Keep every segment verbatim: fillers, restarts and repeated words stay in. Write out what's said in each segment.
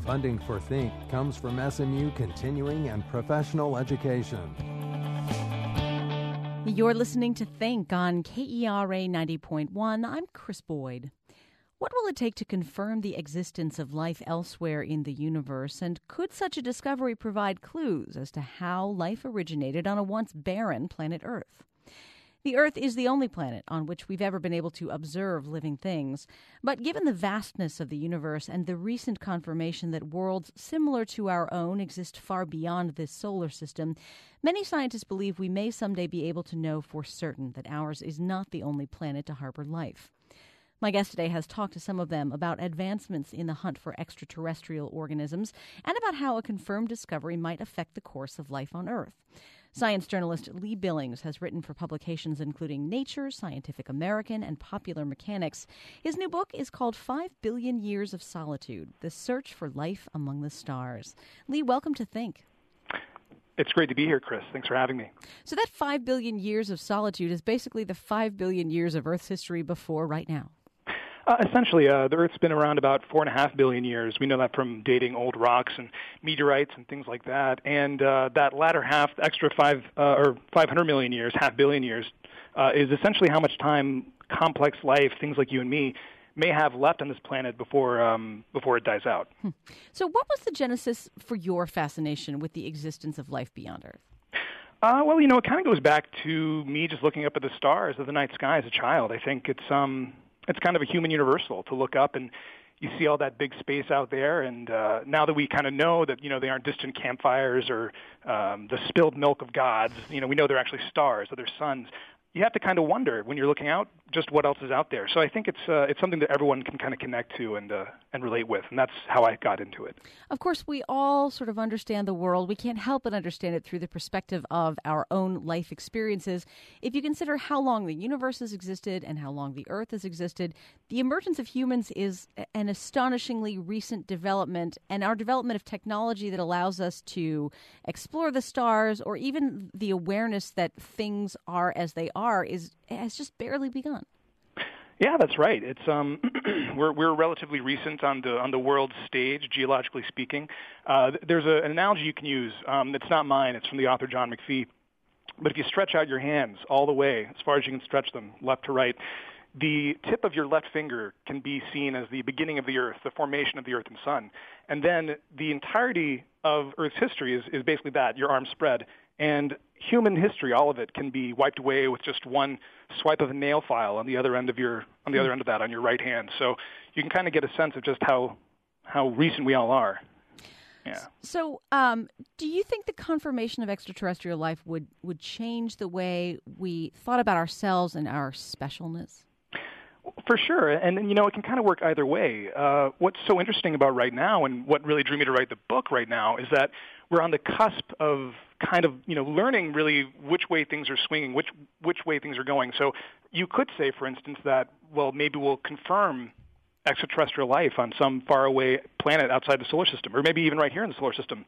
Funding for Think comes from S M U Continuing and Professional Education. You're listening to Think on K E R A ninety point one. I'm Chris Boyd. What will it take to confirm the existence of life elsewhere in the universe, and could such a discovery provide clues as to how life originated on a once barren planet Earth? The Earth is the only planet on which we've ever been able to observe living things. But given the vastness of the universe and the recent confirmation that worlds similar to our own exist far beyond this solar system, many scientists believe we may someday be able to know for certain that ours is not the only planet to harbor life. My guest today has talked to some of them about advancements in the hunt for extraterrestrial organisms and about how a confirmed discovery might affect the course of life on Earth. Science journalist Lee Billings has written for publications including Nature, Scientific American, and Popular Mechanics. His new book is called Five Billion Years of Solitude, The Search for Life Among the Stars. Lee, welcome to Think. It's great to be here, Chris. Thanks for having me. So that five billion years of solitude is basically the five billion years of Earth's history before right now. Uh, essentially, uh, the Earth's been around about four and a half billion years. We know that from dating old rocks and meteorites and things like that. And uh, that latter half, the extra five uh, or five hundred million years, half billion years, uh, is essentially how much time complex life, things like you and me, may have left on this planet before um, before it dies out. Hmm. So, what was the genesis for your fascination with the existence of life beyond Earth? Uh, well, you know, it kind of goes back to me just looking up at the stars of the night sky as a child. I think it's um. It's kind of a human universal to look up and you see all that big space out there. And uh, now that we kind of know that, you know, they aren't distant campfires or um, the spilled milk of gods, you know, we know they're actually stars, or they're suns. You have to kind of wonder when you're looking out just what else is out there. So I think it's uh, it's something that everyone can kind of connect to and uh, and relate with, and that's how I got into it. Of course, we all sort of understand the world. We can't help but understand it through the perspective of our own life experiences. If you consider how long the universe has existed and how long the Earth has existed, the emergence of humans is an astonishingly recent development, and our development of technology that allows us to explore the stars, or even the awareness that things are as they are, is has just barely begun. Yeah, that's right. It's um, we're we're relatively recent on the on the world stage, geologically speaking. Uh, there's a, an analogy you can use. Um, it's not mine. It's from the author John McPhee. But if you stretch out your hands all the way, as far as you can stretch them, left to right, the tip of your left finger can be seen as the beginning of the Earth, the formation of the Earth and Sun. And then the entirety of Earth's history is, is basically that, your arm spread. And human history, all of it, can be wiped away with just one swipe of a nail file on the other end of your on the other end of that on your right hand. So you can kind of get a sense of just how how recent we all are. Yeah. So, um, do you think the confirmation of extraterrestrial life would, would change the way we thought about ourselves and our specialness? For sure, and you know, it can kind of work either way. Uh, what's so interesting about right now, and what really drew me to write the book right now, is that we're on the cusp of kind of, you know, learning really which way things are swinging, which which way things are going. So you could say, for instance, that, well, maybe we'll confirm extraterrestrial life on some faraway planet outside the solar system, or maybe even right here in the solar system.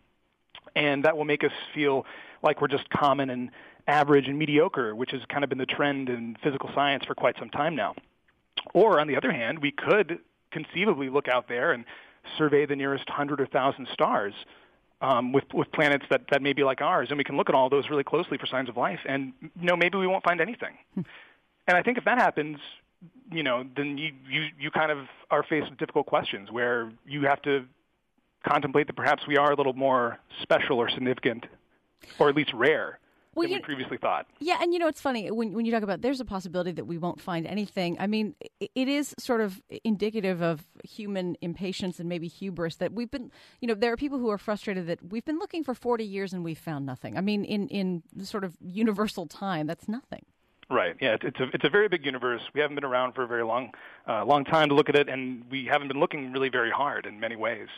And that will make us feel like we're just common and average and mediocre, which has kind of been the trend in physical science for quite some time now. Or, on the other hand, we could conceivably look out there and survey the nearest hundred or thousand stars um, with, with planets that, that may be like ours, and we can look at all those really closely for signs of life, and, you know, maybe we won't find anything. And I think if that happens, you know, then you, you, you kind of are faced with difficult questions where you have to contemplate that perhaps we are a little more special or significant, or at least rare. Well, than we previously thought. Yeah, and you know, it's funny, when when you talk about there's a possibility that we won't find anything, I mean, it is sort of indicative of human impatience and maybe hubris that we've been, you know, there are people who are frustrated that we've been looking for forty years and we've found nothing. I mean, in, in sort of universal time, that's nothing. Right. Yeah, it's a it's a very big universe. We haven't been around for a very long, uh, long time to look at it, and we haven't been looking really very hard in many ways.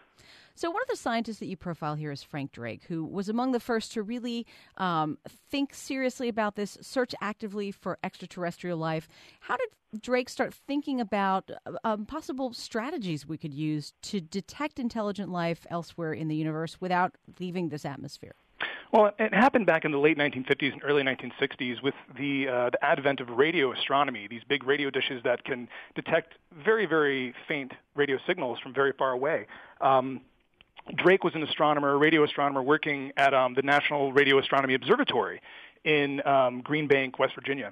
So one of the scientists that you profile here is Frank Drake, who was among the first to really um, think seriously about this, search actively for extraterrestrial life. How did Drake start thinking about um, possible strategies we could use to detect intelligent life elsewhere in the universe without leaving this atmosphere? Well, it happened back in the late nineteen fifties and early nineteen sixties with the uh, the advent of radio astronomy, these big radio dishes that can detect very, very faint radio signals from very far away. Um, Drake was an astronomer, a radio astronomer working at um, the National Radio Astronomy Observatory in um, Green Bank, West Virginia.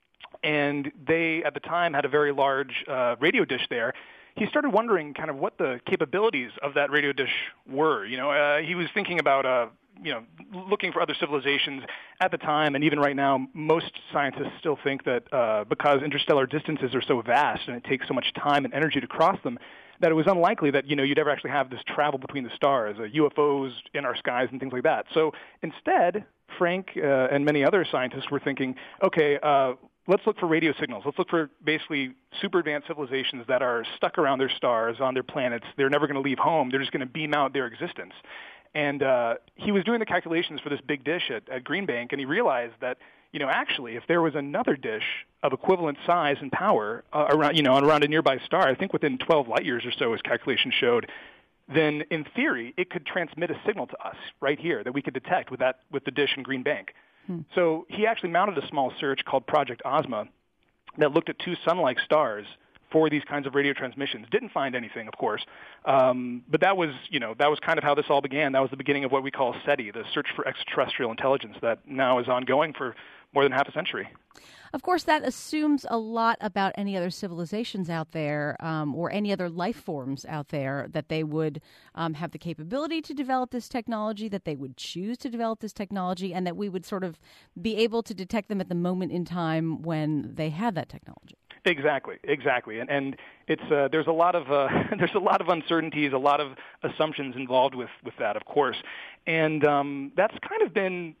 And they, at the time, had a very large uh, radio dish there. He started wondering kind of what the capabilities of that radio dish were. You know, uh, he was thinking about, uh, you know, looking for other civilizations at the time, and even right now, most scientists still think that uh, because interstellar distances are so vast and it takes so much time and energy to cross them, that it was unlikely that, you know, you'd ever actually have this travel between the stars, uh, U F Os in our skies and things like that. So instead, Frank uh, and many other scientists were thinking, okay, uh, let's look for radio signals. Let's look for basically super advanced civilizations that are stuck around their stars, on their planets. They're never going to leave home. They're just going to beam out their existence. And uh, he was doing the calculations for this big dish at, at Green Bank, and he realized that, you know, actually, if there was another dish of equivalent size and power uh, around, you know, around a nearby star, I think within twelve light years or so, his calculation showed, then in theory, it could transmit a signal to us right here that we could detect with that with the dish in Green Bank. Hmm. So he actually mounted a small search called Project Ozma that looked at two sun-like stars for these kinds of radio transmissions. Didn't find anything, of course, um, but that was, you know, that was kind of how this all began. That was the beginning of what we call SETI, the Search for Extraterrestrial Intelligence, that now is ongoing for more than half a century. Of course, that assumes a lot about any other civilizations out there um, or any other life forms out there, that they would um, have the capability to develop this technology, that they would choose to develop this technology, and that we would sort of be able to detect them at the moment in time when they have that technology. Exactly, exactly, and and it's uh, there's a lot of uh, there's a lot of uncertainties, a lot of assumptions involved with, with that, of course, and um, that's kind of been,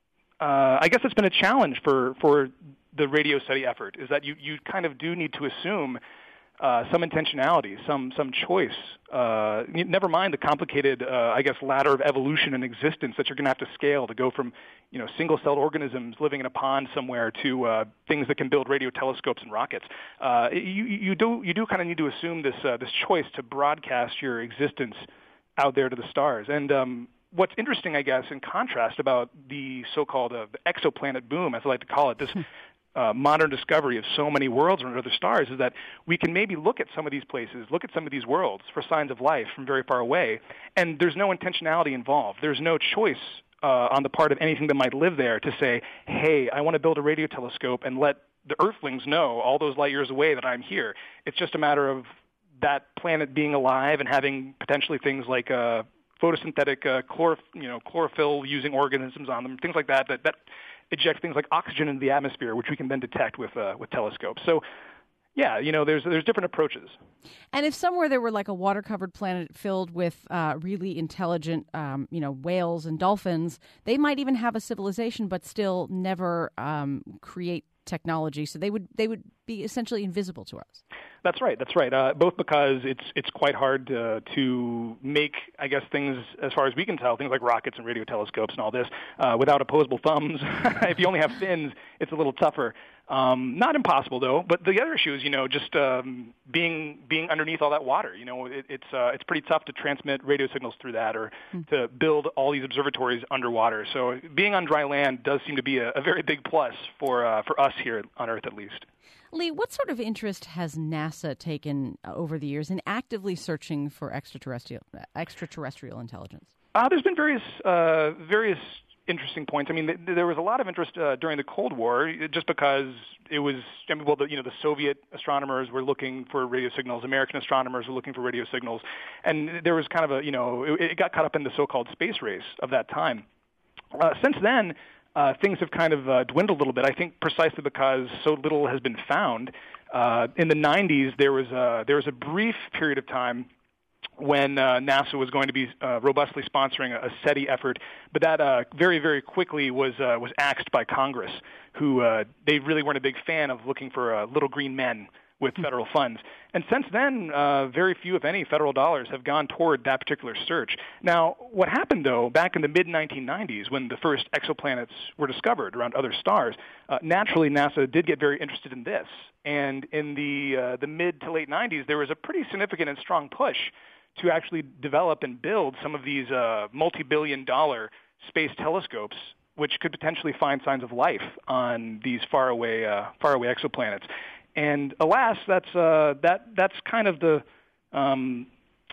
uh, I guess, it's been a challenge for for the radio SETI effort. Is that you you kind of do need to assume uh, some intentionality, some some choice. Uh, never mind the complicated, uh, I guess, ladder of evolution and existence that you're going to have to scale to go from, you know, single-celled organisms living in a pond somewhere to uh, things that can build radio telescopes and rockets. Uh, you you do you do kind of need to assume this uh, this choice to broadcast your existence out there to the stars. And um, what's interesting, I guess, in contrast about the so-called uh, the exoplanet boom, as I like to call it, this. Uh, modern discovery of so many worlds around other stars, is that we can maybe look at some of these places, look at some of these worlds for signs of life from very far away, and there's no intentionality involved. There's no choice uh, on the part of anything that might live there to say, hey, I want to build a radio telescope and let the Earthlings know all those light years away that I'm here. It's just a matter of that planet being alive and having potentially things like uh, photosynthetic uh, chlor- you know, chlorophyll-using organisms on them, things like that, that, that eject things like oxygen into the atmosphere, which we can then detect with uh, with telescopes. So, yeah, you know, there's there's different approaches. And if somewhere there were like a water-covered planet filled with uh, really intelligent, um, you know, whales and dolphins, they might even have a civilization, but still never um, create technology. So they would they would be essentially invisible to us. That's right. That's right. Uh, both because it's it's quite hard uh, to make, I guess, things, as far as we can tell, things like rockets and radio telescopes and all this, uh, without opposable thumbs. If you only have fins, it's a little tougher. Um, not impossible, though. But the other issue is, you know, just um, being being underneath all that water. You know, it, it's uh, it's pretty tough to transmit radio signals through that, or mm. to build all these observatories underwater. So being on dry land does seem to be a, a very big plus for uh, for us here on Earth, at least. Lee, what sort of interest has NASA taken over the years in actively searching for extraterrestrial extraterrestrial intelligence? Uh, there's been various uh, various interesting points. I mean, th- there was a lot of interest uh, during the Cold War, just because it was, I mean, well, the, you know, the Soviet astronomers were looking for radio signals, American astronomers were looking for radio signals, and there was kind of a, you know, it, it got caught up in the so-called space race of that time. Uh, since then, Uh, things have kind of uh, dwindled a little bit, I think precisely because so little has been found. Uh, in the nineties, there was a, there was a brief period of time when uh, NASA was going to be uh, robustly sponsoring a, a SETI effort, but that uh, very, very quickly was uh, was axed by Congress, who uh, they really weren't a big fan of looking for uh, little green men with federal funds. And since then, uh, very few, if any, federal dollars have gone toward that particular search. Now, what happened, though, back in the mid nineteen nineties, when the first exoplanets were discovered around other stars, uh, naturally NASA did get very interested in this. And in the uh, the mid to late nineties, there was a pretty significant and strong push to actually develop and build some of these uh, multi-billion dollar space telescopes, which could potentially find signs of life on these faraway, uh, faraway exoplanets. And alas, that's uh, that that's kind of the um,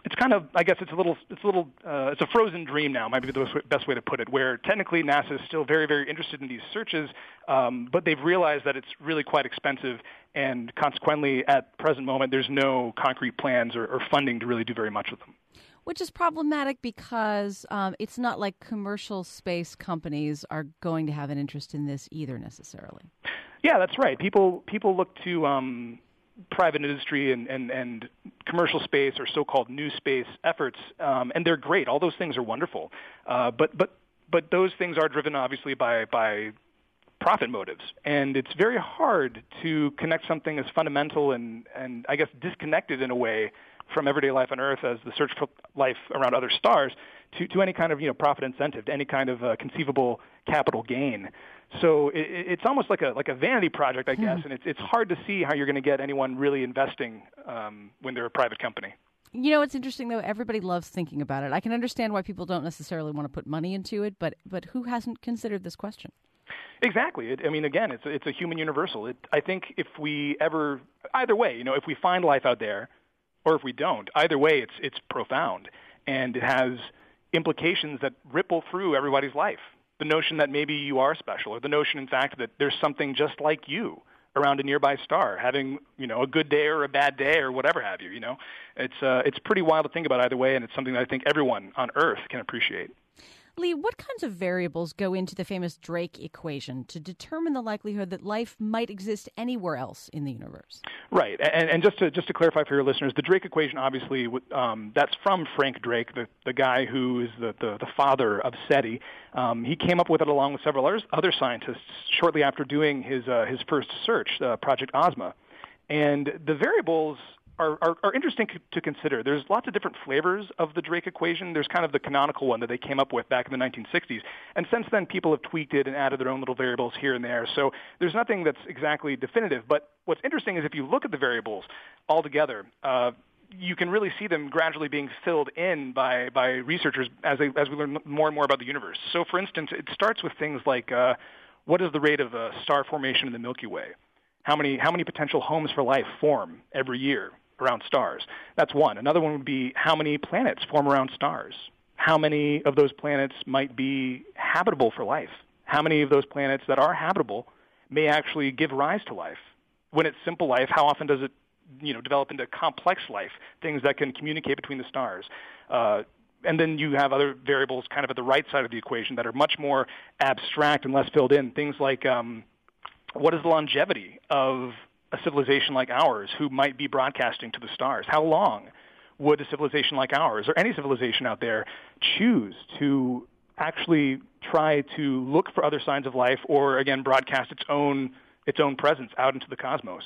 it's kind of, I guess it's a little, it's a little, uh, it's a frozen dream now, might be the best way to put it, where technically NASA is still very, very interested in these searches, um, but they've realized that it's really quite expensive, and consequently, at present moment, there's no concrete plans or, or funding to really do very much with them. Which is problematic because um, it's not like commercial space companies are going to have an interest in this either necessarily. Yeah, that's right. People people look to um, private industry and, and, and commercial space or so-called new space efforts, um, and they're great. All those things are wonderful. Uh, but but but those things are driven obviously by by profit motives, and it's very hard to connect something as fundamental and, and I guess disconnected in a way from everyday life on Earth as the search for life around other stars to, to any kind of you know profit incentive, to any kind of uh, conceivable capital gain. So it, it's almost like a like a vanity project, I guess, hmm. and it's it's hard to see how you're going to get anyone really investing um, when they're a private company. You know, it's interesting, though. Everybody loves thinking about it. I can understand why people don't necessarily want to put money into it, but but who hasn't considered this question? Exactly. It, I mean, again, it's a, it's a human universal. It, I think if we ever, either way, you know, if we find life out there, or if we don't, either way, it's it's profound, and it has implications that ripple through everybody's life. The notion that maybe you are special, or the notion, in fact, that there's something just like you around a nearby star, having you know a good day or a bad day or whatever have you. You know, it's uh, it's pretty wild to think about either way, and it's something that I think everyone on Earth can appreciate. Lee, what kinds of variables go into the famous Drake equation to determine the likelihood that life might exist anywhere else in the universe? Right, and, and just to just to clarify for your listeners, the Drake equation, obviously, um, that's from Frank Drake, the, the guy who is the, the, the father of SETI. Um, he came up with it along with several others, other scientists shortly after doing his uh, his first search, uh, Project Ozma. And the variables Are, are, are interesting to consider. There's lots of different flavors of the Drake equation. There's kind of the canonical one that they came up with back in the nineteen sixties. And since then, people have tweaked it and added their own little variables here and there. So there's nothing that's exactly definitive. But what's interesting is if you look at the variables all together, uh, you can really see them gradually being filled in by, by researchers as, they, as we learn more and more about the universe. So, for instance, it starts with things like uh, what is the rate of uh, star formation in the Milky Way? How many, how many potential homes for life form every year around stars? That's one. Another one would be how many planets form around stars. How many of those planets might be habitable for life? How many of those planets that are habitable may actually give rise to life? When it's simple life, how often does it you know, develop into complex life, things that can communicate between the stars? Uh, and then you have other variables kind of at the right side of the equation that are much more abstract and less filled in. Things like um, what is the longevity of a civilization like ours who might be broadcasting to the stars? How long would a civilization like ours, or any civilization out there, choose to actually try to look for other signs of life, or again broadcast its own its own presence out into the cosmos?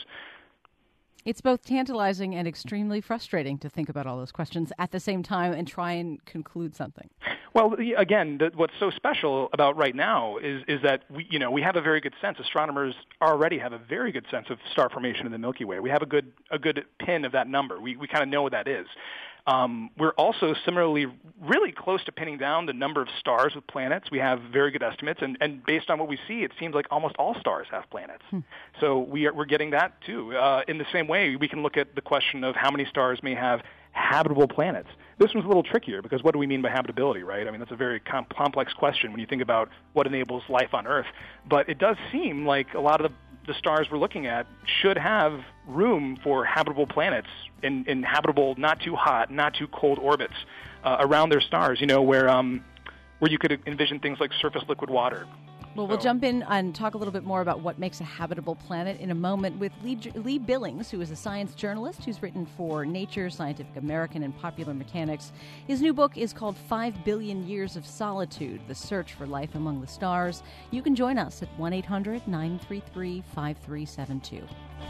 It's both tantalizing and extremely frustrating to think about all those questions at the same time and try and conclude something. Well, again, the, what's so special about right now is is that we, you know, we have a very good sense. Astronomers already have a very good sense of star formation in the Milky Way. We have a good a good pin of that number. We we kind of know what that is. Um, we're also similarly really close to pinning down the number of stars with planets. We have very good estimates, and, and based on what we see, it seems like almost all stars have planets. Hmm. So we are, we're getting that too. Uh, in the same way, we can look at the question of how many stars may have habitable planets. This one's a little trickier because what do we mean by habitability, right? I mean, that's a very com- complex question when you think about what enables life on Earth. But it does seem like a lot of the the stars we're looking at should have room for habitable planets in, in habitable, not too hot, not too cold orbits uh, around their stars, you know, where um, where you could envision things like surface liquid water. Well, so. We'll jump in and talk a little bit more about what makes a habitable planet in a moment with Lee, Lee Billings, who is a science journalist who's written for Nature, Scientific American, and Popular Mechanics. His new book is called Five Billion Years of Solitude, The Search for Life Among the Stars. You can join us at one eight hundred nine three three five three seven two.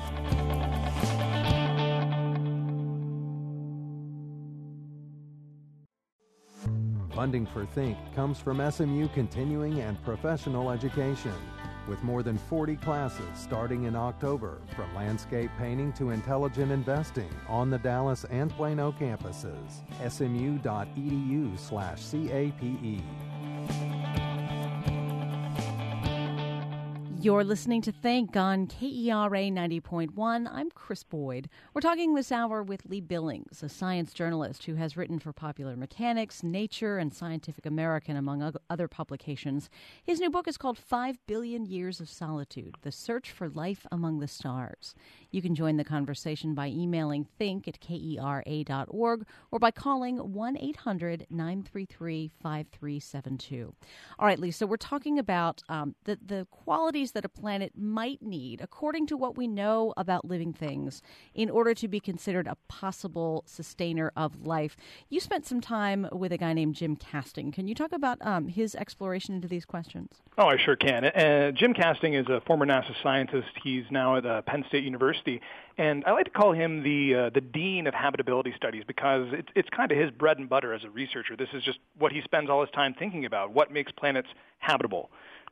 Funding for Think comes from S M U Continuing and Professional Education, with more than forty classes starting in October, from landscape painting to intelligent investing on the Dallas and Plano campuses. S M U dot E D U slash C A P E. You're listening to Think on K E R A ninety point one. I'm Chris Boyd. We're talking this hour with Lee Billings, a science journalist who has written for Popular Mechanics, Nature, and Scientific American, among other publications. His new book is called Five Billion Years of Solitude, The Search for Life Among the Stars. You can join the conversation by emailing think at K E R A dot org or by calling one eight hundred nine three three five three seven two. All right, Lee, so we're talking about um, the, the qualities that a planet might need, according to what we know about living things, in order to be considered a possible sustainer of life. You spent some time with a guy named Jim Casting. Can you talk about um, his exploration into these questions? Oh, I sure can. Uh, Jim Casting is a former NASA scientist. He's now at uh, Penn State University. And I like to call him the uh, the dean of habitability studies because it's, it's kind of his bread and butter as a researcher. This is just what he spends all his time thinking about, what makes planets habitable.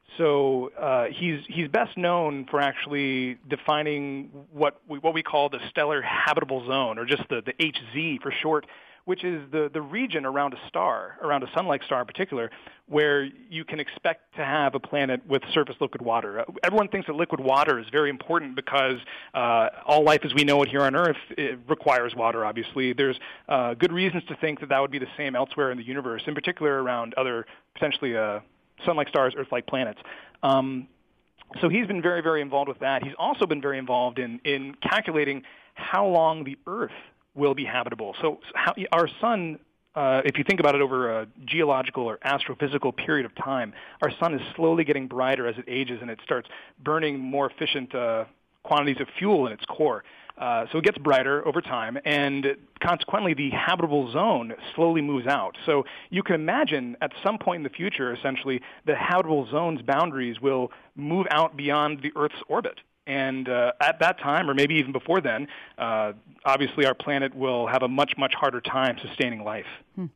So uh, he's he's best known for actually defining what we, what we call the stellar habitable zone, or just the, the H Z for short, which is the, the region around a star, around a sun-like star in particular, where you can expect to have a planet with surface liquid water. Everyone thinks that liquid water is very important because uh, all life as we know it here on Earth it requires water, obviously. There's uh, good reasons to think that that would be the same elsewhere in the universe, in particular around other potentially uh, sun-like stars, Earth-like planets. Um, so he's been very, very involved with that. He's also been very involved in, in calculating how long the Earth will be habitable. So how, our sun, uh, if you think about it over a geological or astrophysical period of time, our sun is slowly getting brighter as it ages, and it starts burning more efficient uh, quantities of fuel in its core. Uh, so it gets brighter over time, and consequently the habitable zone slowly moves out. So you can imagine at some point in the future, essentially, the habitable zone's boundaries will move out beyond the Earth's orbit. And uh, at that time, or maybe even before then, uh, obviously our planet will have a much, much harder time sustaining life. Hmm.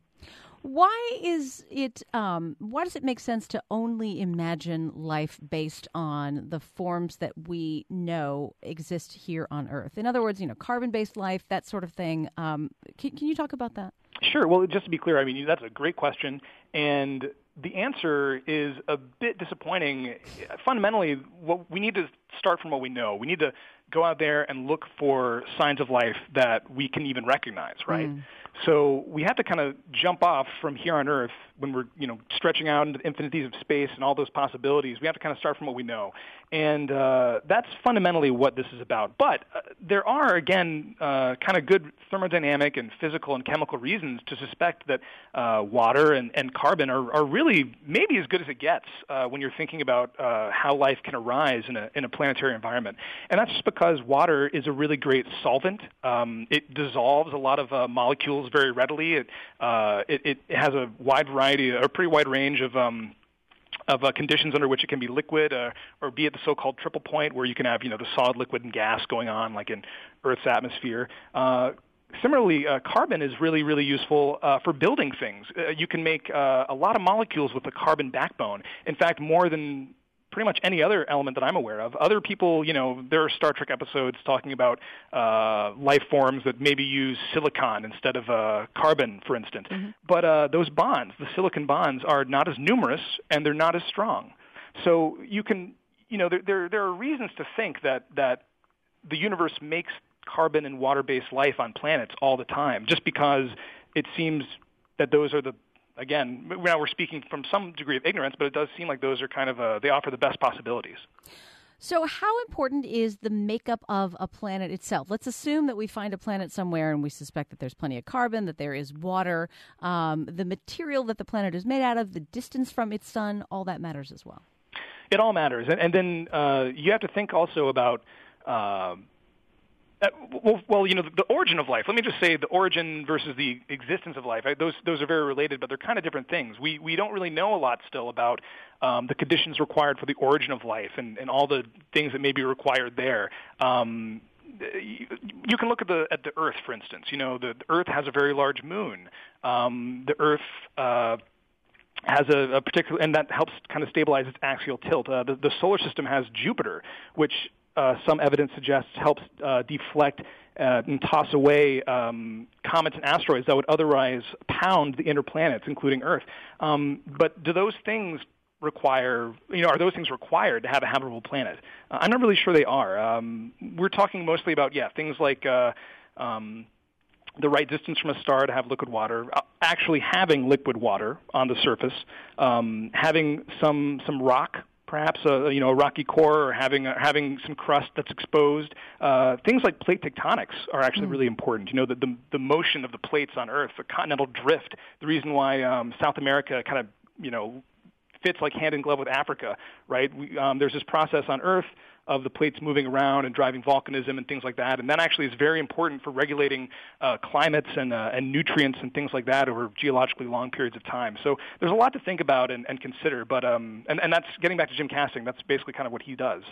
Why is it? Um, why does it make sense to only imagine life based on the forms that we know exist here on Earth? In other words, you know, carbon-based life, that sort of thing. Um, can, can you talk about that? Sure. Well, just to be clear, I mean, that's a great question, and the answer is a bit disappointing. Fundamentally, what we need to start from what we know. We need to go out there and look for signs of life that we can even recognize, right? Mm. So we have to kind of jump off from here on Earth when we're, you know, stretching out into the infinities of space and all those possibilities. We have to kind of start from what we know. And uh, that's fundamentally what this is about. But uh, there are, again, uh, kind of good thermodynamic and physical and chemical reasons to suspect that uh, water and, and carbon are, are really maybe as good as it gets uh, when you're thinking about uh, how life can arise in a, in a planetary environment. And that's just because water is a really great solvent. Um, it dissolves a lot of uh, molecules very readily. It, uh, it, it has a wide variety, a pretty wide range of um, of uh, conditions under which it can be liquid, uh, or be at the so-called triple point, where you can have, you know, the solid, liquid, and gas going on, like in Earth's atmosphere. Uh, Similarly, uh, carbon is really, really useful uh, for building things. Uh, you can make uh, a lot of molecules with a carbon backbone. In fact, more than pretty much any other element that I'm aware of. Other people, you know, there are Star Trek episodes talking about uh, life forms that maybe use silicon instead of uh, carbon, for instance. Mm-hmm. But uh, those bonds, the silicon bonds, are not as numerous and they're not as strong. So you can, you know, there there, there are reasons to think that that the universe makes carbon and water-based life on planets all the time, just because it seems that those are the, again, now we're speaking from some degree of ignorance, but it does seem like those are kind of, uh, they offer the best possibilities. So how important is the makeup of a planet itself? Let's assume that we find a planet somewhere and we suspect that there's plenty of carbon, that there is water. Um, the material that the planet is made out of, the distance from its sun, all that matters as well. It all matters. And, and then uh, you have to think also about uh, Uh, well, well, you know, the, the origin of life. Let me just say the origin versus the existence of life. I, those those are very related, but they're kind of different things. We we don't really know a lot still about um, the conditions required for the origin of life and, and all the things that may be required there. Um, you, you can look at the at the Earth, for instance. You know, the, the Earth has a very large moon. Um, the Earth uh, has a, a particular, and that helps kind of stabilize its axial tilt. Uh, the, the solar system has Jupiter, which Uh, some evidence suggests helps uh, deflect uh, and toss away um, comets and asteroids that would otherwise pound the inner planets, including Earth. Um, but do those things require, you know, are those things required to have a habitable planet? Uh, I'm not really sure they are. Um, we're talking mostly about, yeah, things like uh, um, the right distance from a star to have liquid water, uh, actually having liquid water on the surface, um, having some some rock, perhaps a you know a rocky core, or having uh, having some crust that's exposed. Uh, things like plate tectonics are actually mm. really important. You know, the, the the motion of the plates on Earth, the continental drift, the reason why um, South America kind of you know fits like hand in glove with Africa, right? We, um, there's this process on Earth of the plates moving around and driving volcanism and things like that, and that actually is very important for regulating uh, climates and, uh, and nutrients and things like that over geologically long periods of time. So there's a lot to think about and, and consider, but um, and, and that's getting back to Jim Casting. That's basically kind of what he does.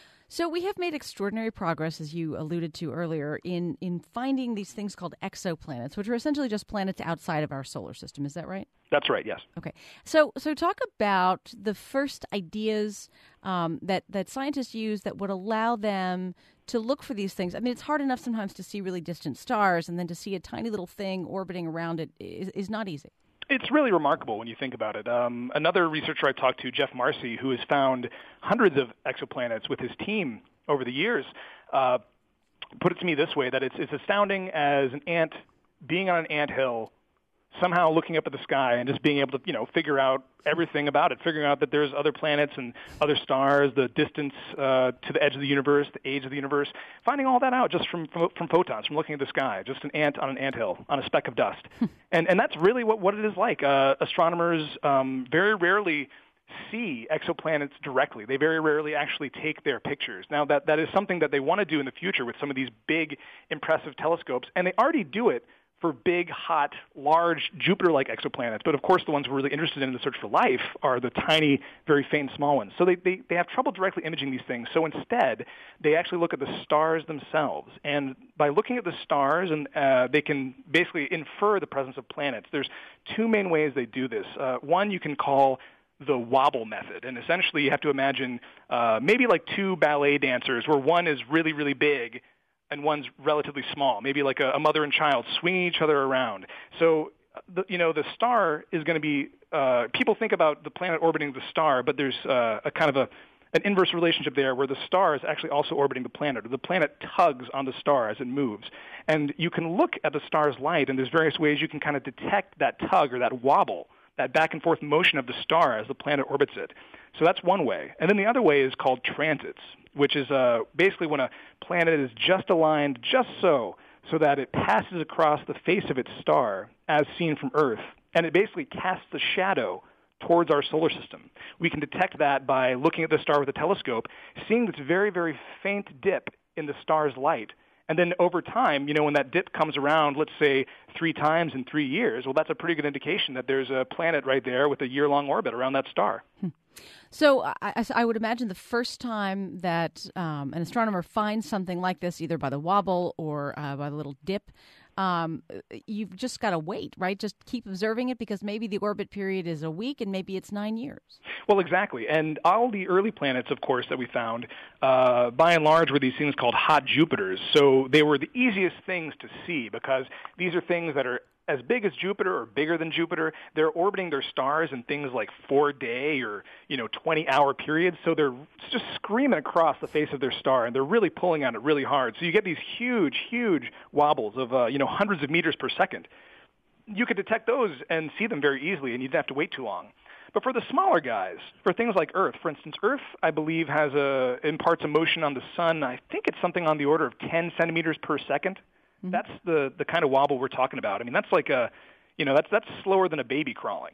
So we have made extraordinary progress, as you alluded to earlier, in, in finding these things called exoplanets, which are essentially just planets outside of our solar system. Is that right? That's right, yes. Okay. So so talk about the first ideas um, that, that scientists use that would allow them to look for these things. I mean, it's hard enough sometimes to see really distant stars, and then to see a tiny little thing orbiting around it is, is not easy. It's really remarkable when you think about it. Um, another researcher I talked to, Jeff Marcy, who has found hundreds of exoplanets with his team over the years, uh, put it to me this way, that it's, it's astounding as an ant being on an anthill, somehow looking up at the sky and just being able to, you know, figure out everything about it, figuring out that there's other planets and other stars, the distance uh, to the edge of the universe, the age of the universe, finding all that out just from, from, from photons, from looking at the sky, just an ant on an anthill, on a speck of dust. and, and that's really what, what it is like. Uh, astronomers um, very rarely see exoplanets directly. They very rarely actually take their pictures. Now, that, that is something that they want to do in the future with some of these big, impressive telescopes, and they already do it for big, hot, large, Jupiter-like exoplanets. But, of course, the ones we're really interested in the search for life are the tiny, very faint, small ones. So they, they, they have trouble directly imaging these things. So instead, they actually look at the stars themselves. And by looking at the stars, and uh, they can basically infer the presence of planets. There's two main ways they do this. Uh, one you can call the wobble method. And essentially, you have to imagine uh, maybe like two ballet dancers where one is really, really big and one's relatively small, maybe like a, a mother and child swinging each other around. So, the, you know, the star is going to be, uh, people think about the planet orbiting the star, but there's uh, a kind of a, an inverse relationship there where the star is actually also orbiting the planet, or the planet tugs on the star as it moves. And you can look at the star's light, and there's various ways you can kind of detect that tug or that wobble, that back and forth motion of the star as the planet orbits it. So that's one way. And then the other way is called transits, which is uh, basically when a planet is just aligned just so, so that it passes across the face of its star as seen from Earth, and it basically casts a shadow towards our solar system. We can detect that by looking at the star with a telescope, seeing this very, very faint dip in the star's light. And then over time, you know, when that dip comes around, let's say three times in three years, well, that's a pretty good indication that there's a planet right there with a year-long orbit around that star. Hmm. So I, I would imagine the first time that um, an astronomer finds something like this, either by the wobble or uh, by the little dip, um, you've just got to wait, right? Just keep observing it, because maybe the orbit period is a week and maybe it's nine years. Well, exactly. And all the early planets, of course, that we found, uh, by and large, were these things called hot Jupiters. So they were the easiest things to see, because these are things that are as big as Jupiter or bigger than Jupiter. They're orbiting their stars in things like four-day or, you know, twenty-hour periods. So they're just screaming across the face of their star, and they're really pulling on it really hard. So you get these huge, huge wobbles of, uh, you know, hundreds of meters per second. You could detect those and see them very easily, and you didn't have to wait too long. But for the smaller guys, for things like Earth, for instance, Earth, I believe, has a, imparts a motion on the sun. I think it's something on the order of ten centimeters per second. Mm-hmm. That's the, the kind of wobble we're talking about. I mean, that's like a, you know, that's that's slower than a baby crawling.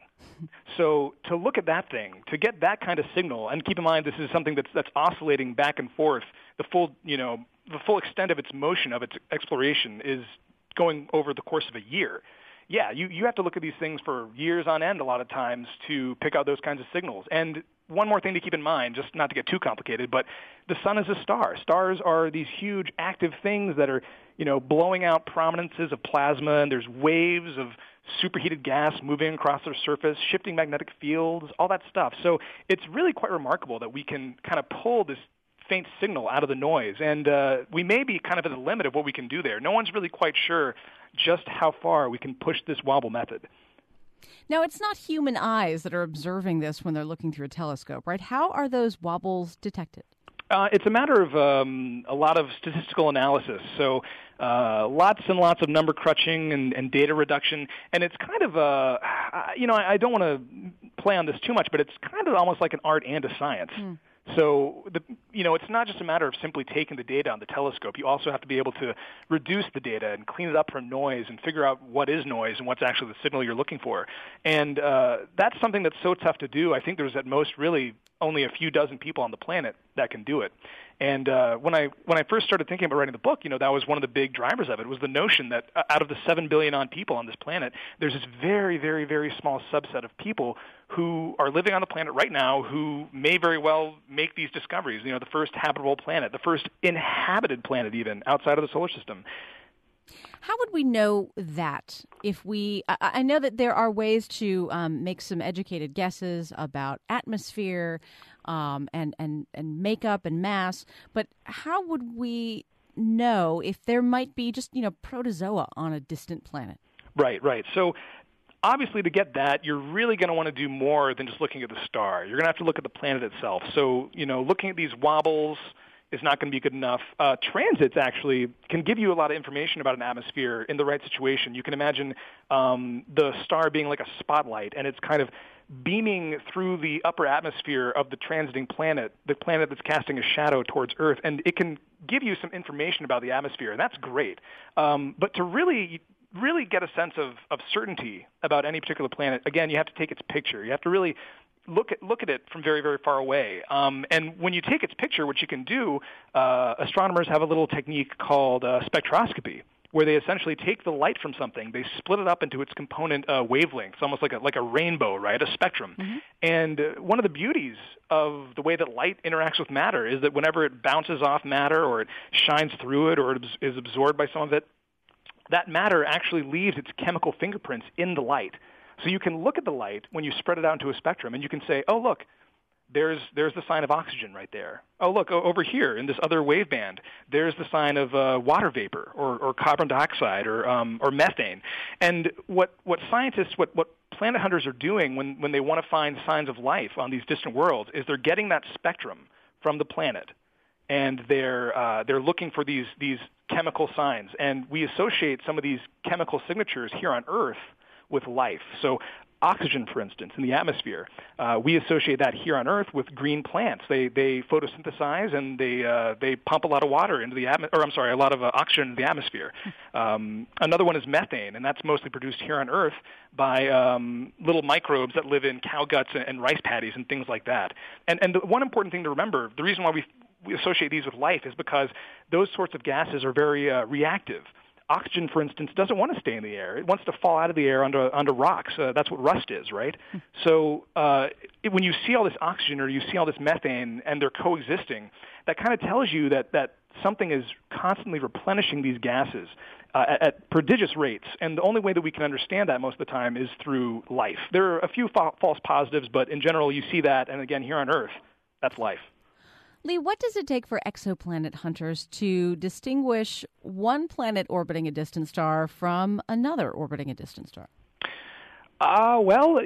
So to look at that thing, to get that kind of signal, and keep in mind this is something that's that's oscillating back and forth, the full, you know, the full extent of its motion, of its exploration is going over the course of a year. Yeah, you, you have to look at these things for years on end a lot of times to pick out those kinds of signals. And one more thing to keep in mind, just not to get too complicated, but the sun is a star. Stars are these huge active things that are, you know, blowing out prominences of plasma, and there's waves of superheated gas moving across their surface, shifting magnetic fields, all that stuff. So it's really quite remarkable that we can kind of pull this faint signal out of the noise. And uh, we may be kind of at the limit of what we can do there. No one's really quite sure just how far we can push this wobble method. Now, it's not human eyes that are observing this when they're looking through a telescope, right? How are those wobbles detected? Uh, it's a matter of um, a lot of statistical analysis. So uh, lots and lots of number crunching and, and data reduction. And it's kind of, uh, you know, I, I don't want to play on this too much, but it's kind of almost like an art and a science. Mm. So, the, you know, it's not just a matter of simply taking the data on the telescope. You also have to be able to reduce the data and clean it up from noise and figure out what is noise and what's actually the signal you're looking for. And uh, that's something that's so tough to do. I think there's at most really only a few dozen people on the planet that can do it. And uh, when I when I first started thinking about writing the book, you know, that was one of the big drivers of it, was the notion that uh, out of the seven billion odd people on this planet, there's this very, very, very small subset of people who are living on the planet right now who may very well make these discoveries, you know, the first habitable planet, the first inhabited planet even outside of the solar system. How would we know that if we, I, I know that there are ways to um, make some educated guesses about atmosphere um, and, and, and makeup and mass, but how would we know if there might be just, you know, protozoa on a distant planet? Right, right. So obviously to get that, you're really going to want to do more than just looking at the star. You're going to have to look at the planet itself. So, you know, looking at these wobbles is not going to be good enough. Uh, transits actually can give you a lot of information about an atmosphere in the right situation. You can imagine um, the star being like a spotlight, and it's kind of beaming through the upper atmosphere of the transiting planet, the planet that's casting a shadow towards Earth, and it can give you some information about the atmosphere, and that's great. Um, but to really really get a sense of, of certainty about any particular planet, again, you have to take its picture. You have to really look at look at it from very, very far away. Um, and when you take its picture, which you can do, uh, astronomers have a little technique called uh, spectroscopy, where they essentially take the light from something, they split it up into its component uh, wavelengths, almost like a like a rainbow, right, a spectrum. Mm-hmm. And uh, one of the beauties of the way that light interacts with matter is that whenever it bounces off matter or it shines through it or it is absorbed by some of it, that matter actually leaves its chemical fingerprints in the light. So you can look at the light when you spread it out into a spectrum, and you can say, oh, look, there's there's the sign of oxygen right there. Oh, look, over here in this other wave band, there's the sign of uh, water vapor or, or carbon dioxide or um, or methane. And what, what scientists, what, what planet hunters are doing when, when they want to find signs of life on these distant worlds is they're getting that spectrum from the planet, and they're uh, they're looking for these these chemical signs. And we associate some of these chemical signatures here on Earth with life. So oxygen, for instance, in the atmosphere, uh, we associate that here on Earth with green plants. They they photosynthesize and they uh, they pump a lot of water into the atmosphere, or I'm sorry, a lot of uh, oxygen into the atmosphere. Um, another one is methane, and that's mostly produced here on Earth by um, little microbes that live in cow guts and, and rice paddies and things like that. And and the one important thing to remember, the reason why we we associate these with life is because those sorts of gases are very uh, reactive. Oxygen, for instance, doesn't want to stay in the air. It wants to fall out of the air onto, onto rocks. Uh, that's what rust is, right? So uh, it, when you see all this oxygen or you see all this methane and they're coexisting, that kind of tells you that, that something is constantly replenishing these gases uh, at, at prodigious rates. And the only way that we can understand that most of the time is through life. There are a few fa- false positives, but in general you see that, and again, here on Earth, that's life. Lee, what does it take for exoplanet hunters to distinguish one planet orbiting a distant star from another orbiting a distant star? Uh, well,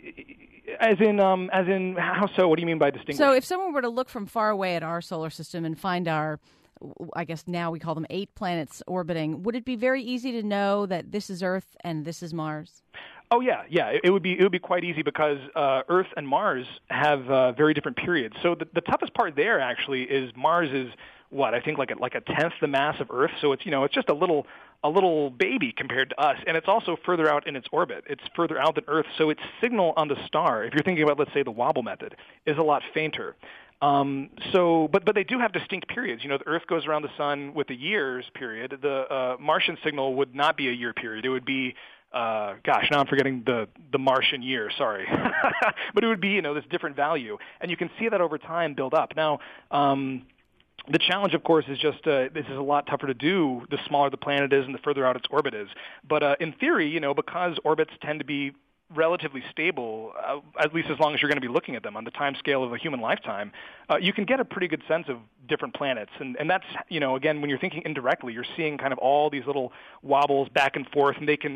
as in, um, as in, how so? What do you mean by distinguish? So if someone were to look from far away at our solar system and find our, I guess now we call them eight planets orbiting, would it be very easy to know that this is Earth and this is Mars? Oh yeah, yeah. It, it would be it would be quite easy because uh, Earth and Mars have uh, very different periods. So the, the toughest part there actually is Mars is what I think like a, like a tenth the mass of Earth. So it's you know it's just a little a little baby compared to us, and it's also further out in its orbit. It's further out than Earth, so its signal on the star, if you're thinking about let's say the wobble method, is a lot fainter. Um, so, but but they do have distinct periods. You know, the Earth goes around the sun with a year's period. The uh, Martian signal would not be a year period. It would be Uh, gosh, now I'm forgetting the, the Martian year, sorry. But it would be, you know, this different value. And you can see that over time build up. Now, um, the challenge, of course, is just uh, this is a lot tougher to do the smaller the planet is and the further out its orbit is. But uh, in theory, you know, because orbits tend to be relatively stable, uh, at least as long as you're going to be looking at them on the time scale of a human lifetime, uh, you can get a pretty good sense of different planets. And, and that's, you know, again, when you're thinking indirectly, you're seeing kind of all these little wobbles back and forth, and they can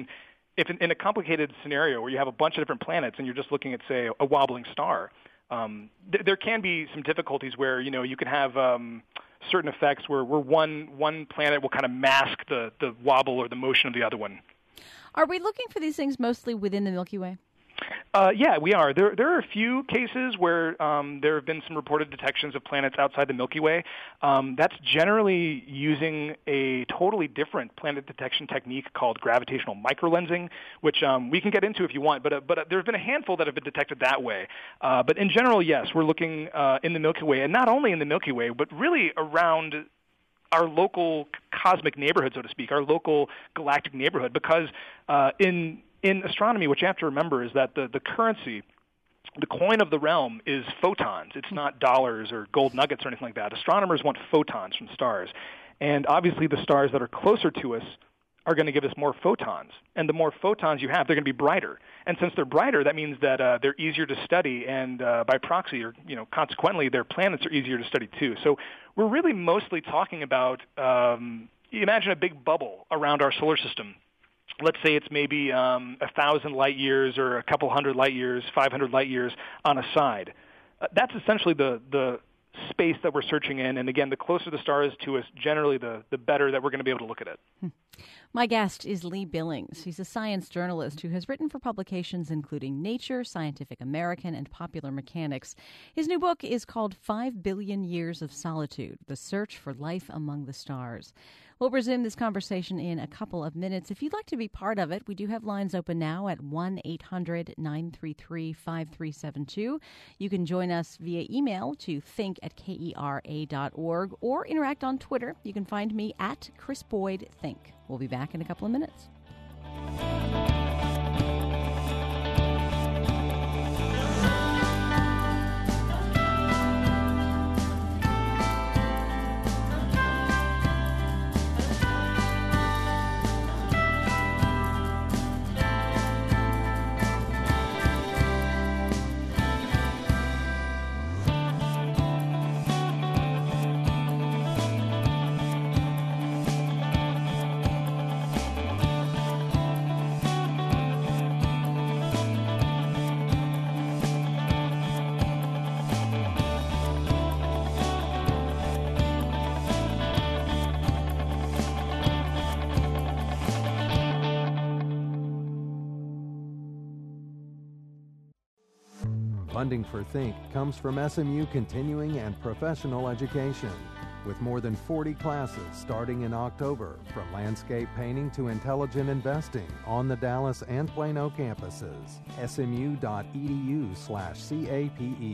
if in, in a complicated scenario where you have a bunch of different planets and you're just looking at, say, a wobbling star, um, th- there can be some difficulties where, you know, you can have um, certain effects where, where one one planet will kind of mask the, the wobble or the motion of the other one. Are we looking for these things mostly within the Milky Way? Uh, yeah, we are. There, there are a few cases where um, there have been some reported detections of planets outside the Milky Way. Um, that's generally using a totally different planet detection technique called gravitational microlensing, which um, we can get into if you want. But uh, but uh, there have been a handful that have been detected that way. Uh, but in general, yes, we're looking uh, in the Milky Way, and not only in the Milky Way, but really around our local cosmic neighborhood, so to speak, our local galactic neighborhood, because uh, in In astronomy, what you have to remember is that the, the currency, the coin of the realm, is photons. It's not dollars or gold nuggets or anything like that. Astronomers want photons from stars. And obviously the stars that are closer to us are going to give us more photons. And the more photons you have, they're going to be brighter. And since they're brighter, that means that uh, they're easier to study, and uh, by proxy, or you know, consequently, their planets are easier to study too. So we're really mostly talking about, um, you imagine a big bubble around our solar system. Let's say it's maybe um, a thousand light years or a couple hundred light years, five hundred light years on a side. Uh, that's essentially the, the space that we're searching in. And again, the closer the star is to us, generally the, the better that we're going to be able to look at it. Hmm. My guest is Lee Billings. He's a science journalist who has written for publications including Nature, Scientific American, and Popular Mechanics. His new book is called Five Billion Years of Solitude, The Search for Life Among the Stars. We'll resume this conversation in a couple of minutes. If you'd like to be part of it, we do have lines open now at one eight hundred nine three three five three seven two. You can join us via email to think at kera dot org or interact on Twitter. You can find me at Chris Boyd Think. We'll be back in a couple of minutes. Funding for Think comes from S M U Continuing and Professional Education, with more than forty classes starting in October, from landscape painting to intelligent investing on the Dallas and Plano campuses. S M U dot E D U slash C A P E.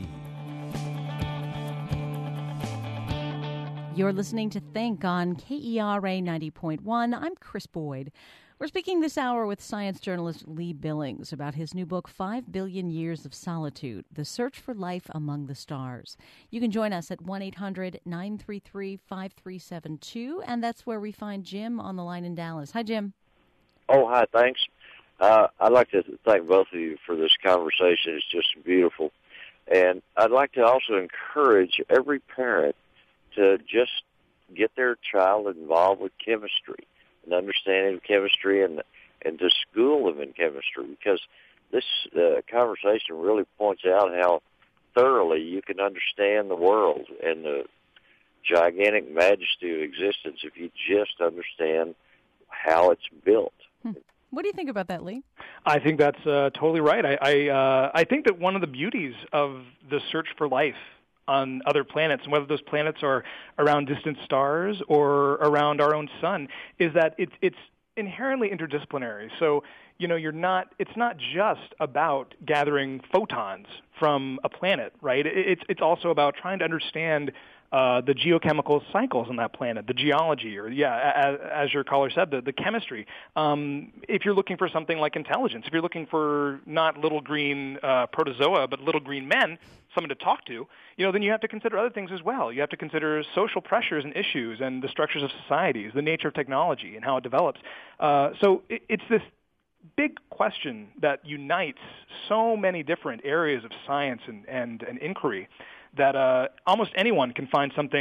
You're listening to Think on K E R A ninety point one. I'm Chris Boyd. We're speaking this hour with science journalist Lee Billings about his new book, Five Billion Years of Solitude, The Search for Life Among the Stars. You can join us at one eight hundred nine three three five three seven two, and that's where we find Jim on the line in Dallas. Hi, Jim. Oh, hi, thanks. Uh, I'd like to thank both of you for this conversation. It's just beautiful. And I'd like to also encourage every parent to just get their child involved with chemistry and understanding of chemistry, and and to school them in chemistry, because this uh, conversation really points out how thoroughly you can understand the world and the gigantic majesty of existence if you just understand how it's built. Hmm. What do you think about that, Lee? I think that's uh, totally right. I I, uh, I think that one of the beauties of the search for life on other planets, and whether those planets are around distant stars or around our own sun, is that it's it's inherently interdisciplinary. So, you know, you're not it's not just about gathering photons from a planet, right? It's it's also about trying to understand uh, the geochemical cycles on that planet, the geology, or yeah, as, as your caller said, the, the chemistry. Um, if you're looking for something like intelligence, if you're looking for not little green uh, protozoa, but little green men, someone to talk to, you know, then you have to consider other things as well. You have to consider social pressures and issues and the structures of societies, the nature of technology and how it develops. Uh, so it, it's this big question that unites so many different areas of science and, and, and inquiry that uh, almost anyone can find something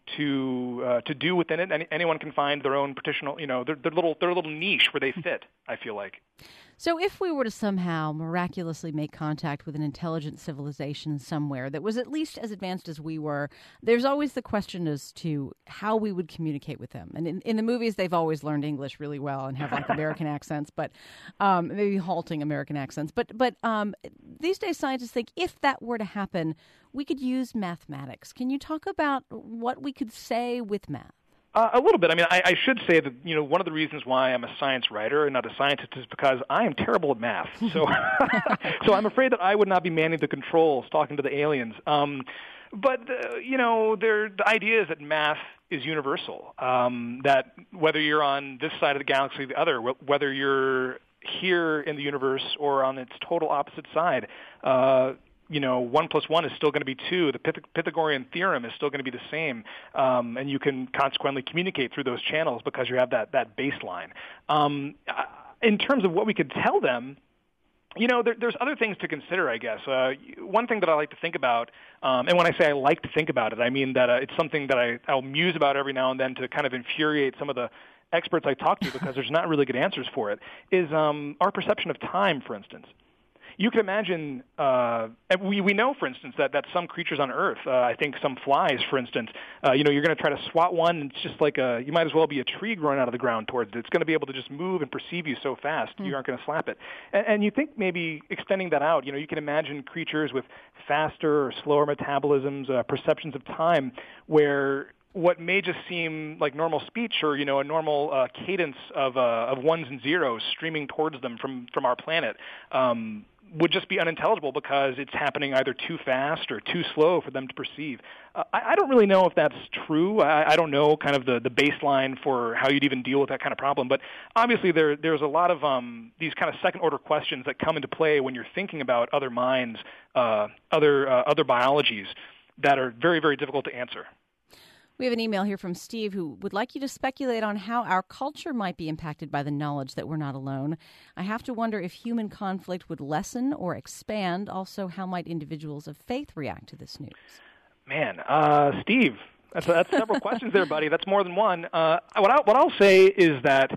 to uh, to do within it. Any, anyone can find their own partitional, you know, their, their little their little niche where they fit, I feel like. So if we were to somehow miraculously make contact with an intelligent civilization somewhere that was at least as advanced as we were, there's always the question as to how we would communicate with them. And in, in the movies, they've always learned English really well and have like American accents, but um, maybe halting American accents. But but um, these days, scientists think if that were to happen, we could use mathematics. Can you talk about what we could say with math? Uh, a little bit. I mean, I, I should say that, you know, one of the reasons why I'm a science writer and not a scientist is because I am terrible at math. So so I'm afraid that I would not be manning the controls talking to the aliens. Um, but, uh, you know, there, the idea is that math is universal, um, that whether you're on this side of the galaxy or the other, whether you're here in the universe or on its total opposite side, uh, you know, one plus one is still going to be two. The Pyth- Pythagorean theorem is still going to be the same, um, and you can consequently communicate through those channels because you have that that baseline. Um, in terms of what we could tell them, you know, there, there's other things to consider, I guess. Uh, one thing that I like to think about, um, and when I say I like to think about it, I mean that uh, it's something that I, I'll muse about every now and then to kind of infuriate some of the experts I talk to because there's not really good answers for it, is um, our perception of time, for instance. You can imagine, uh, we, we know, for instance, that, that some creatures on Earth, uh, I think some flies, for instance, uh, you know, you're going to try to swat one, and it's just like a, you might as well be a tree growing out of the ground towards it. It's going to be able to just move and perceive you so fast, mm. you aren't going to slap it. And, and you think maybe extending that out, you know, you can imagine creatures with faster or slower metabolisms, uh, perceptions of time, where what may just seem like normal speech or, you know, a normal uh, cadence of, uh, of ones and zeros streaming towards them from, from our planet, um, would just be unintelligible because it's happening either too fast or too slow for them to perceive. Uh, I, I don't really know if that's true. I, I don't know kind of the, the baseline for how you'd even deal with that kind of problem. But obviously there there's a lot of um, these kind of second-order questions that come into play when you're thinking about other minds, uh, other uh, other biologies that are very, very difficult to answer. We have an email here from Steve who would like you to speculate on how our culture might be impacted by the knowledge that we're not alone. I have to wonder if human conflict would lessen or expand. Also, how might individuals of faith react to this news? Man, uh, Steve, that's, that's several questions there, buddy. That's more than one. Uh, what, I, what I'll say is that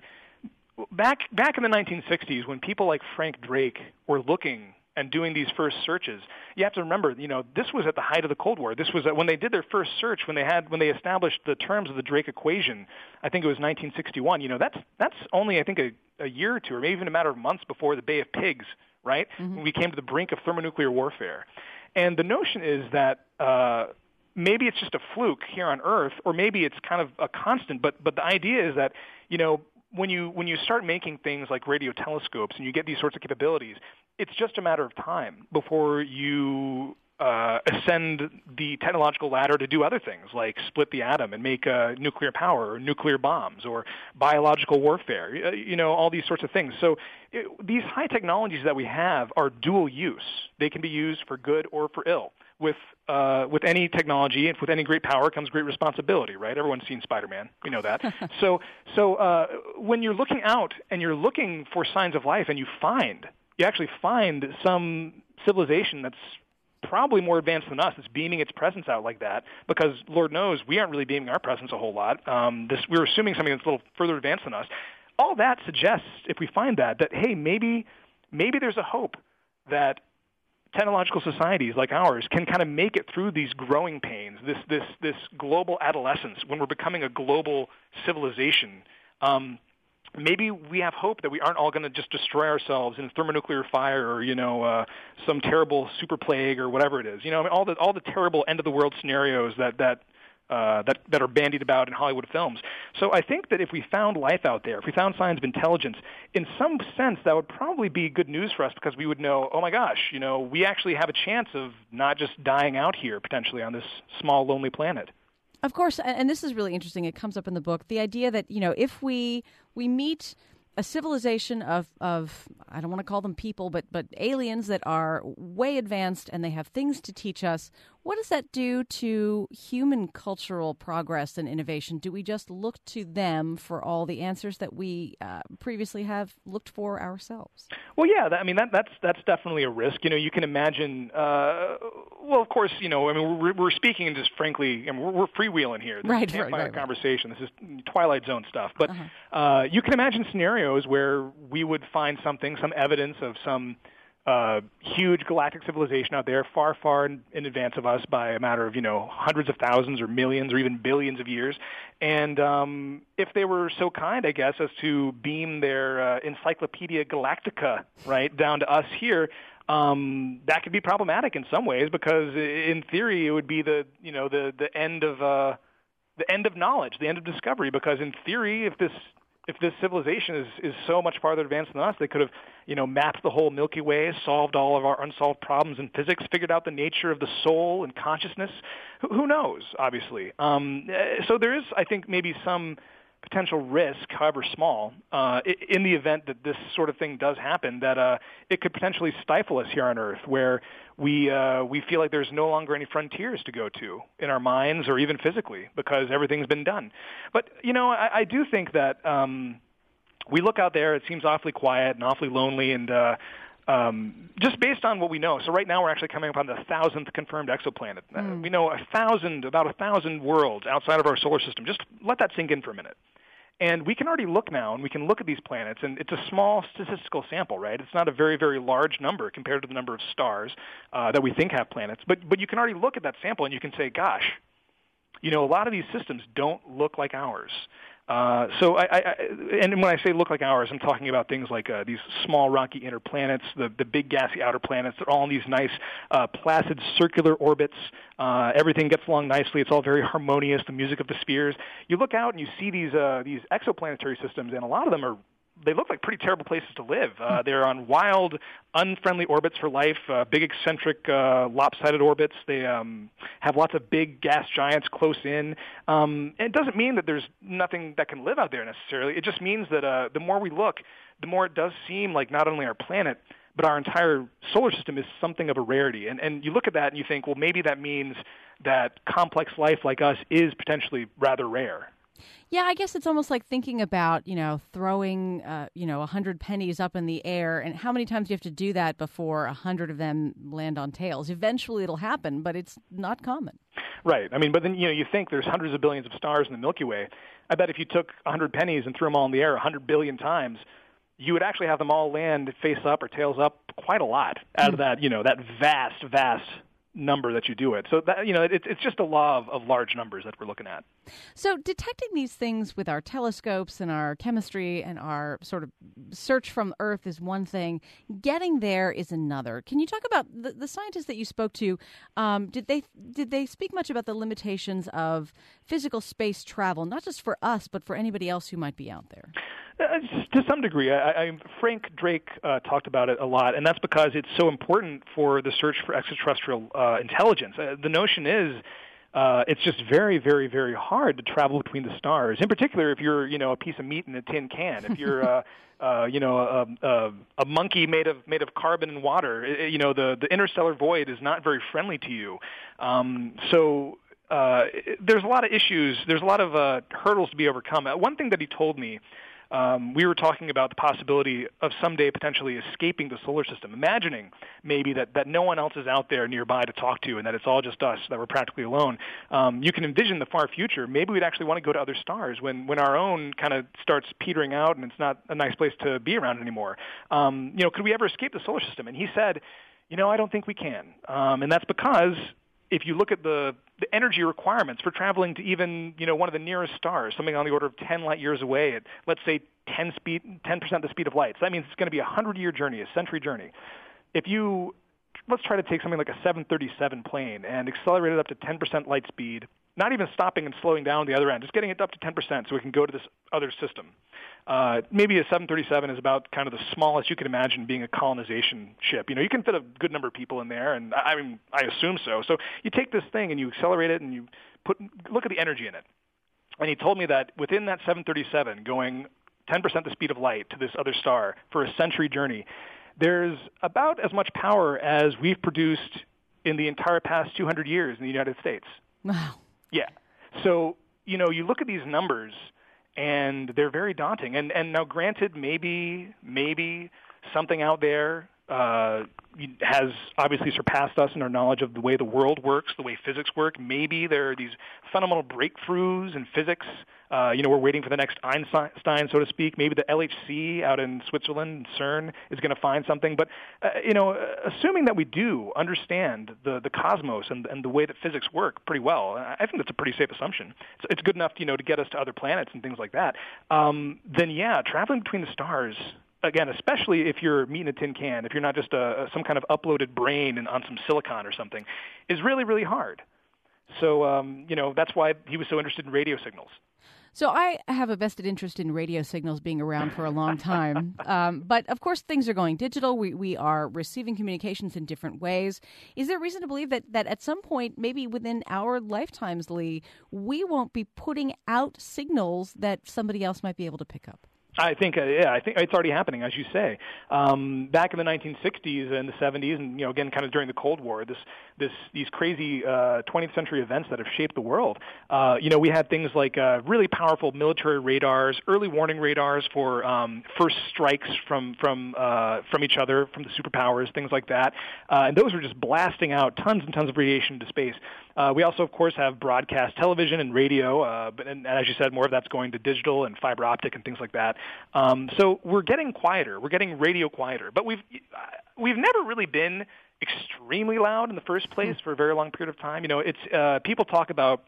back back in the nineteen sixties, when people like Frank Drake were looking and doing these first searches, you have to remember, you know, this was at the height of the Cold War. This was when they did their first search, when they had when they established the terms of the Drake equation. I think it was nineteen sixty-one. You know, that's that's only I think a, a year or two, or maybe even a matter of months before the Bay of Pigs, right? Mm-hmm. When we came to the brink of thermonuclear warfare, and the notion is that uh, maybe it's just a fluke here on Earth, or maybe it's kind of a constant. But but the idea is that, you know, when you when you start making things like radio telescopes and you get these sorts of capabilities, it's just a matter of time before you uh, ascend the technological ladder to do other things like split the atom and make uh, nuclear power or nuclear bombs or biological warfare, you know, all these sorts of things. So it, these high technologies that we have are dual use. They can be used for good or for ill. With uh, with any technology and with any great power comes great responsibility, right? Everyone's seen Spider-Man, you know that. so so uh, when you're looking out and you're looking for signs of life and you find, you actually find some civilization that's probably more advanced than us, that's beaming its presence out like that, because Lord knows we aren't really beaming our presence a whole lot. Um, this, we're assuming something that's a little further advanced than us. All that suggests, if we find that, that, hey, maybe maybe there's a hope that technological societies like ours can kind of make it through these growing pains, this this this global adolescence, when we're becoming a global civilization. Um, maybe we have hope that we aren't all going to just destroy ourselves in thermonuclear fire or, you know, uh, some terrible super plague or whatever it is. You know, I mean, all the all the terrible end of the world scenarios that that. Uh, that, that are bandied about in Hollywood films. So I think that if we found life out there, if we found signs of intelligence, in some sense that would probably be good news for us, because we would know, oh my gosh, you know, we actually have a chance of not just dying out here potentially on this small, lonely planet. Of course, and this is really interesting. It comes up in the book, the idea that, you know, if we we meet a civilization of, of I don't want to call them people, but but aliens that are way advanced and they have things to teach us, What does that do to human cultural progress and innovation? Do we just look to them for all the answers that we uh, previously have looked for ourselves? Well, yeah, that, I mean, that, that's that's definitely a risk. You know, you can imagine, uh, well, of course, you know, I mean, we're, we're speaking just frankly, I mean, we're, we're freewheeling here. This right, is campfire right, right, conversation. This is Twilight Zone stuff. But uh-huh. uh, you can imagine scenarios where we would find something, some evidence of some Uh, huge galactic civilization out there, far, far in, in advance of us by a matter of, you know, hundreds of thousands or millions or even billions of years. And um, if they were so kind, I guess, as to beam their uh, Encyclopedia Galactica, right, down to us here, um, that could be problematic in some ways because, in theory, it would be the, you know, the the end of uh, the end of knowledge, the end of discovery. Because in theory, if this If this civilization is, is so much farther advanced than us, they could have, you know, mapped the whole Milky Way, solved all of our unsolved problems in physics, figured out the nature of the soul and consciousness. Who, who knows, obviously. Um, so there is, I think, maybe some potential risk, however small, uh, in the event that this sort of thing does happen, that uh, it could potentially stifle us here on Earth, where we uh, we feel like there's no longer any frontiers to go to in our minds or even physically because everything's been done. But, you know, I, I do think that um, we look out there, it seems awfully quiet and awfully lonely and uh, um, just based on what we know. So right now we're actually coming up on the thousandth confirmed exoplanet. Mm. Uh, we know a thousand, about a thousand worlds outside of our solar system. Just let that sink in for a minute. And we can already look now, and we can look at these planets, and it's a small statistical sample, right? It's not a very, very large number compared to the number of stars uh, that we think have planets. But but you can already look at that sample, and you can say, gosh, you know, a lot of these systems don't look like ours. Uh, so, I, I, and when I say look like ours, I'm talking about things like uh, these small rocky inner planets, the, the big gassy outer planets. They're all in these nice, uh, placid circular orbits. Uh, everything gets along nicely. It's all very harmonious, the music of the spheres. You look out and you see these uh, these exoplanetary systems, and a lot of them are they look like pretty terrible places to live. Uh, they're on wild, unfriendly orbits for life, uh, big eccentric, uh, lopsided orbits. They um, have lots of big gas giants close in. Um, and it doesn't mean that there's nothing that can live out there necessarily. It just means that uh, the more we look, the more it does seem like not only our planet, but our entire solar system is something of a rarity. And, and you look at that and you think, well, maybe that means that complex life like us is potentially rather rare. Yeah, I guess it's almost like thinking about, you know, throwing, uh, you know, a hundred pennies up in the air, and how many times do you have to do that before a hundred of them land on tails? Eventually it'll happen, but it's not common. Right. I mean, but then, you know, you think there's hundreds of billions of stars in the Milky Way. I bet if you took a hundred pennies and threw them all in the air a hundred billion times, you would actually have them all land face up or tails up quite a lot out of that, you know, that vast, vast number that you do it. So that, you know, it, it's just a law of, of large numbers that we're looking at. So detecting these things with our telescopes and our chemistry and our sort of search from Earth is one thing. Getting there is another. Can you talk about the, the scientists that you spoke to? Um, did they did they speak much about the limitations of physical space travel, not just for us, but for anybody else who might be out there? Uh, to some degree. I, I, Frank Drake uh, talked about it a lot, and that's because it's so important for the search for extraterrestrial uh, intelligence. Uh, the notion is uh, it's just very, very, very hard to travel between the stars. In particular, if you're, you know, a piece of meat in a tin can. If you're, uh, uh, you know, a, a, a monkey made of made of carbon and water. It, you know, the the interstellar void is not very friendly to you. Um, so. Uh, there's a lot of issues. There's a lot of uh, hurdles to be overcome. Uh, one thing that he told me, um, we were talking about the possibility of someday potentially escaping the solar system, imagining maybe that, that no one else is out there nearby to talk to and that it's all just us, that we're practically alone. Um, you can envision the far future. Maybe we'd actually want to go to other stars when, when our own kind of starts petering out and it's not a nice place to be around anymore. Um, you know, could we ever escape the solar system? And he said, you know, I don't think we can. Um, and that's because if you look at the, the energy requirements for traveling to even, you know, one of the nearest stars, something on the order of ten light years away at, let's say, ten speed, ten percent the speed of light. So that means it's going to be a hundred-year journey, a century journey. If you, let's try to take something like a seven thirty-seven plane and accelerate it up to ten percent light speed, not even stopping and slowing down the other end, just getting it up to ten percent so we can go to this other system. Uh, maybe a seven thirty-seven is about kind of the smallest you can imagine being a colonization ship. You know, you can fit a good number of people in there, and I mean, I assume so. So you take this thing and you accelerate it and you put look at the energy in it. And he told me that within that seven thirty-seven, going ten percent the speed of light to this other star for a century journey, there's about as much power as we've produced in the entire past two hundred years in the United States. Wow. Yeah. So, you know, you look at these numbers, and they're very daunting. And, and now, granted, maybe, maybe something out there uh, has obviously surpassed us in our knowledge of the way the world works, the way physics work. Maybe there are these fundamental breakthroughs in physics. Uh, you know, we're waiting for the next Einstein, so to speak. Maybe the L H C out in Switzerland, CERN, is going to find something. But, uh, you know, assuming that we do understand the, the cosmos and, and the way that physics work pretty well, I think that's a pretty safe assumption. It's, it's good enough, you know, to get us to other planets and things like that. Um, then, yeah, traveling between the stars, again, especially if you're meat in a tin can, if you're not just a, some kind of uploaded brain and on some silicon or something, is really, really hard. So, um, you know, that's why he was so interested in radio signals. So I have a vested interest in radio signals being around for a long time. Um, but, of course, things are going digital. We we are receiving communications in different ways. Is there reason to believe that, that at some point, maybe within our lifetimes, Lee, we won't be putting out signals that somebody else might be able to pick up? I think, uh, yeah, I think it's already happening, as you say. Um, back in the nineteen sixties and the seventies, and you know, again, kind of during the Cold War, this, this, these crazy uh, twentieth century events that have shaped the world. Uh, you know, we had things like uh, really powerful military radars, early warning radars for um, first strikes from from uh, from each other, from the superpowers, things like that. Uh, and those were just blasting out tons and tons of radiation into space. Uh, we also, of course, have broadcast television and radio, uh, but and, and as you said, more of that's going to digital and fiber optic and things like that. Um, so we're getting quieter. We're getting radio quieter. But we've we've never really been extremely loud in the first place for a very long period of time. You know, it's uh, people talk about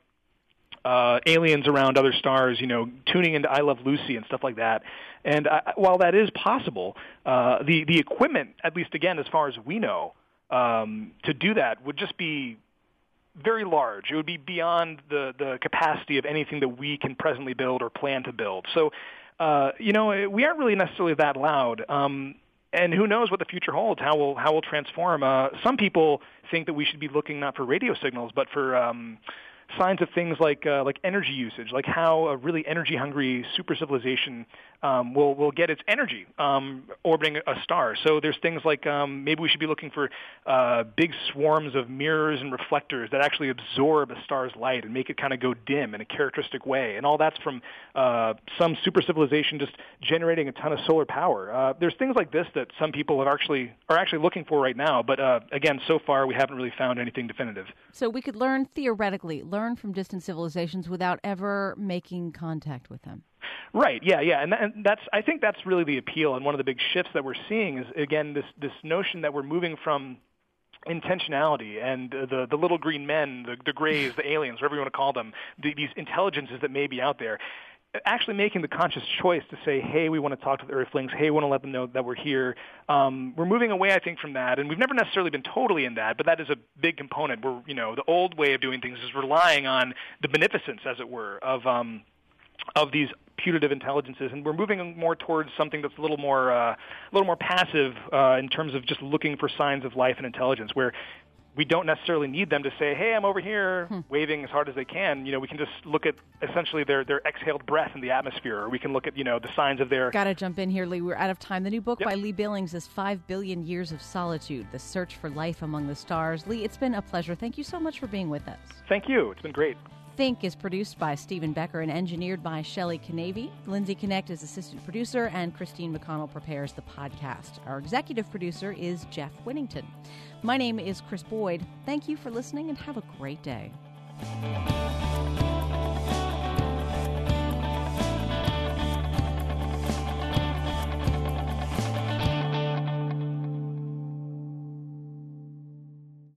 uh, aliens around other stars, you know, tuning into I Love Lucy and stuff like that. And I, while that is possible, uh, the the equipment, at least again, as far as we know, um, to do that would just be very large. It would be beyond the, the capacity of anything that we can presently build or plan to build. So, uh, you know, we aren't really necessarily that loud. Um, and who knows what the future holds, how we'll, how we'll transform. Uh, some people think that we should be looking not for radio signals, but for um, signs of things like uh, like energy usage, like how a really energy-hungry super civilization um, will will get its energy um, orbiting a star. So there's things like um, maybe we should be looking for uh, big swarms of mirrors and reflectors that actually absorb a star's light and make it kind of go dim in a characteristic way. And all that's from uh, some super civilization just generating a ton of solar power. Uh, there's things like this that some people have actually are actually looking for right now. But uh, again, so far we haven't really found anything definitive. So we could learn theoretically, learn from distant civilizations without ever making contact with them. Right. Yeah. Yeah. And, that, and that's. I think that's really the appeal. And one of the big shifts that we're seeing is again this this notion that we're moving from intentionality and uh, the the little green men, the, the grays, the aliens, whatever you want to call them, the, these intelligences that may be out there, actually making the conscious choice to say, hey, we want to talk to the Earthlings. Hey, we want to let them know that we're here. Um, we're moving away, I think, from that, and we've never necessarily been totally in that, but that is a big component. We're, you know, the old way of doing things is relying on the beneficence, as it were, of um, of these putative intelligences, and we're moving more towards something that's a little more uh, a little more passive uh, in terms of just looking for signs of life and intelligence, where we don't necessarily need them to say, hey, I'm over here, hmm. waving as hard as they can. You know, we can just look at essentially their, their exhaled breath in the atmosphere, or we can look at, you know, the signs of their... Got to jump in here, Lee. We're out of time. The new book yep. by Lee Billings is Five Billion Years of Solitude, The Search for Life Among the Stars. Lee, it's been a pleasure. Thank you so much for being with us. Thank you. It's been great. Think is produced by Stephen Becker and engineered by Shelley Canavy. Lindsay Connect is assistant producer, and Christine McConnell prepares the podcast. Our executive producer is Jeff Winnington. My name is Chris Boyd. Thank you for listening, and have a great day.